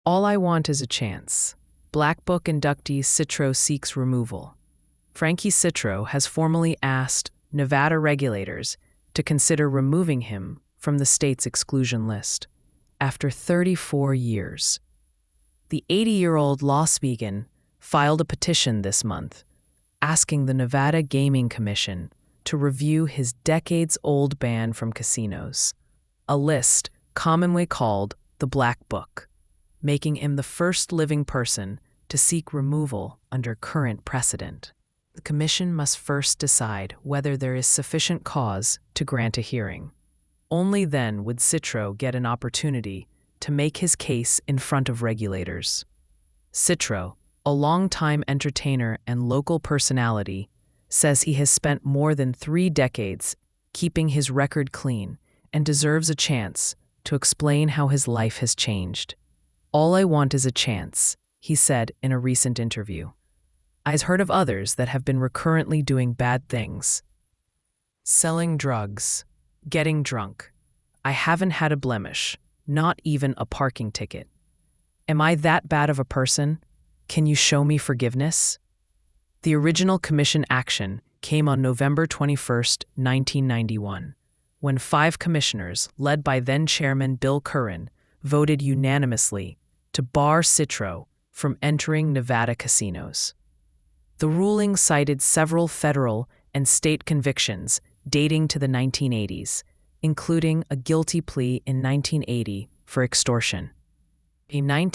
All I want is a chance. Black Book inductee Citro seeks removal. Frankie Citro has formally asked Nevada regulators to consider removing him from the state's exclusion list after 34 years. The 80-year-old Las Vegan filed a petition this month asking the Nevada Gaming Commission to review his decades-old ban from casinos, a list commonly called the Black Book, making him the first living person to seek removal under current precedent. The commission must first decide whether there is sufficient cause to grant a hearing. Only then would Citro get an opportunity to make his case in front of regulators. Citro, a longtime entertainer and local personality, says he has spent more than 3 decades keeping his record clean and deserves a chance to explain how his life has changed. "All I want is a chance," he said in a recent interview. "I've heard of others that have been recurrently doing bad things. Selling drugs, getting drunk. I haven't had a blemish, not even a parking ticket. Am I that bad of a person? Can you show me forgiveness?" The original commission action came on November 21, 1991, when 5 commissioners, led by then-Chairman Bill Curran, voted unanimously to bar Citro from entering Nevada casinos. The ruling cited several federal and state convictions dating to the 1980s, including a guilty plea in 1980 for extortion, a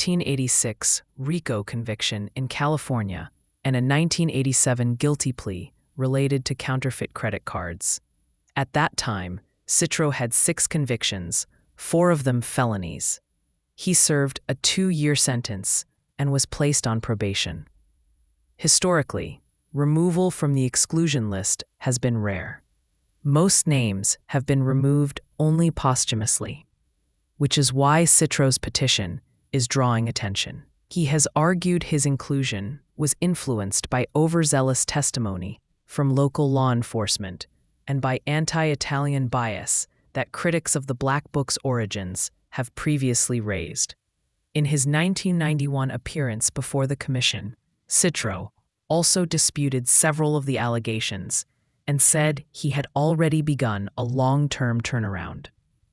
1986 RICO conviction in California, and a 1987 guilty plea related to counterfeit credit cards. At that time, Citro had 6 convictions, 4 of them felonies. He served a 2-year sentence and was placed on probation. Historically, removal from the exclusion list has been rare. Most names have been removed only posthumously, which is why Citro's petition is drawing attention. He has argued his inclusion was influenced by overzealous testimony from local law enforcement and by anti-Italian bias that critics of the Black Book's origins have previously raised. In his 1991 appearance before the commission, Citro also disputed several of the allegations and said he had already begun a long-term turnaround.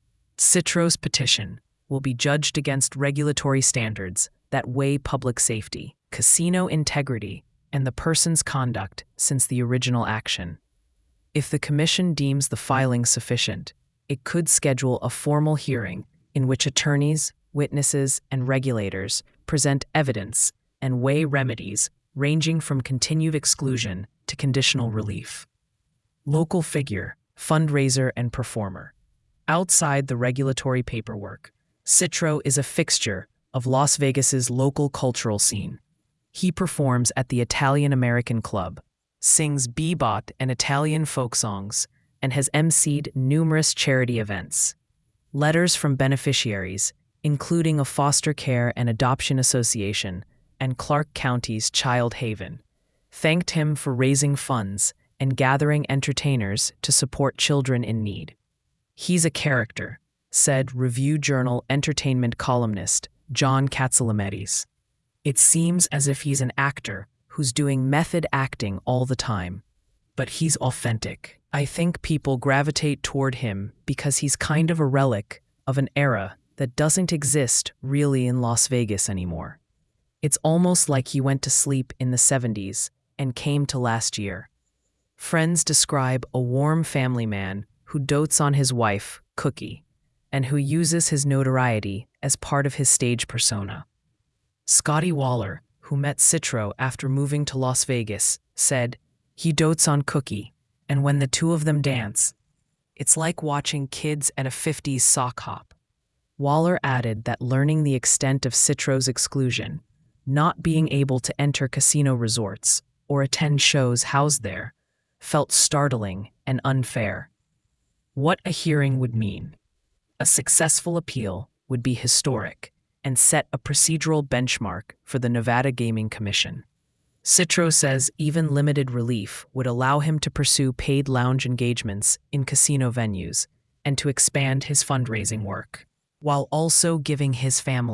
Citro's petition will be judged against regulatory standards that weigh public safety, casino integrity, and the person's conduct since the original action. If the commission deems the filing sufficient, it could schedule a formal hearing in which attorneys, witnesses, and regulators present evidence and weigh remedies ranging from continued exclusion to conditional relief. Local figure, fundraiser, and performer. Outside the regulatory paperwork, Citro is a fixture of Las Vegas's local cultural scene. He performs at the Italian American Club, sings bebop and Italian folk songs, and has emceed numerous charity events. Letters from beneficiaries, including a foster care and adoption association and Clark County's Child Haven, thanked him for raising funds and gathering entertainers to support children in need. "He's a character," said Review Journal entertainment columnist John Katsilamedes. "It seems as if he's an actor who's doing method acting all the time, but he's authentic. I think people gravitate toward him because he's kind of a relic of an era that doesn't exist really in Las Vegas anymore. It's almost like he went to sleep in the 70s and came to last year." Friends describe a warm family man who dotes on his wife, Cookie, and who uses his notoriety as part of his stage persona. Scotty Waller, who met Citro after moving to Las Vegas, said, "He dotes on Cookie, and when the two of them dance, it's like watching kids at a 50s sock hop." Waller added that learning the extent of Citro's exclusion, not being able to enter casino resorts or attend shows housed there, felt startling and unfair. What a hearing would mean. A successful appeal would be historic and set a procedural benchmark for the Nevada Gaming Commission. Citro says even limited relief would allow him to pursue paid lounge engagements in casino venues and to expand his fundraising work, while also giving his family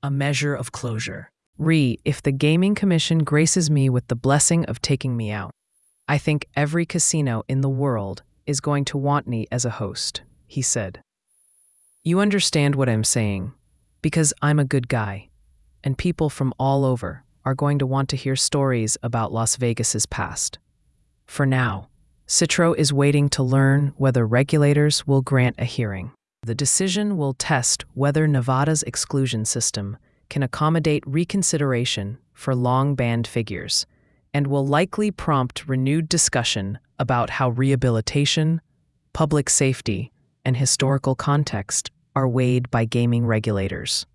a measure of closure. If the Gaming Commission graces me with the blessing of taking me out, I think every casino in the world is going to want me as a host, he said. You understand what I'm saying, because I'm a good guy, and people from all over are going to want to hear stories about Las Vegas's past. For now, Citro is waiting to learn whether regulators will grant a hearing. The decision will test whether Nevada's exclusion system can accommodate reconsideration for long-banned figures, and will likely prompt renewed discussion about how rehabilitation, public safety, and historical context are weighed by gaming regulators.